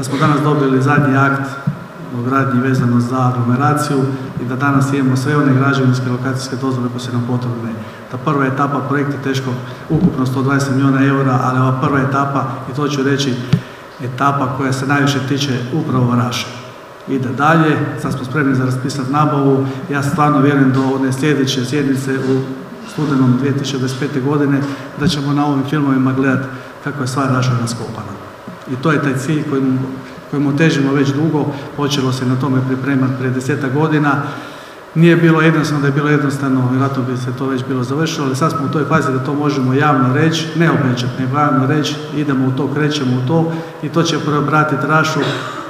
da smo danas dobili zadnji akt o gradnji vezano za aglomeraciju i da danas imamo sve one građevinske lokacijske dozvole koje su nam potrebne. Ta prva etapa projekta je teško ukupno 120 milijuna eura, ali ova prva etapa, i to ću reći, etapa koja se najviše tiče upravo Raše. Ide dalje, sad smo spremni za raspisati nabavu. Ja stvarno vjerujem do one sljedeće sjednice u studenom 2025. godine da ćemo na ovim filmovima gledati kako je stvar Raša raskopana. I to je taj cilj kojemu težimo već dugo, počelo se na tome pripremati prije 10 godina. Nije bilo jednostavno, da je bilo jednostavno, vjerojatno bi se to već bilo završilo, ali sad smo u toj fazi da to možemo javno reći, ne obećati, nego javno reći, idemo u to, krećemo u to i to će preobratiti Rašu